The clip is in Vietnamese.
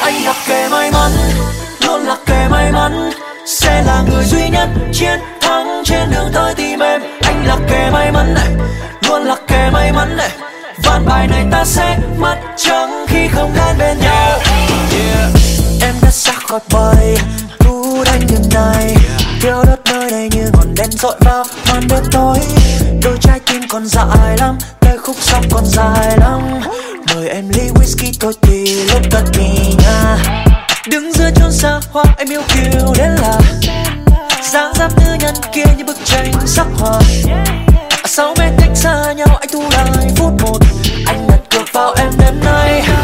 Anh là kẻ may mắn, luôn là kẻ may mắn, sẽ là người duy nhất chiến thắng trên đường tới tìm em. Anh là kẻ may mắn này, luôn là kẻ may mắn này, ván bài này ta sẽ mất trắng khi không đến bên nhau. Em đã xa khỏi bầy thu đánh đường này, thiếu đất nơi đây như ngọn đèn dội vào màn đêm tối. Đôi trái tim còn dài lắm, lời khúc sóng còn dài lắm. Mời em ly whisky thôi thì lúc cất đi nha. Đứng giữa chốn xa hoa em yêu kiều đến lạ, dáng dấp nữ nhân kia như bức tranh sắc hoa. 6 mét cách xa nhau anh thu lại phút một, anh đặt cược vào em đêm nay.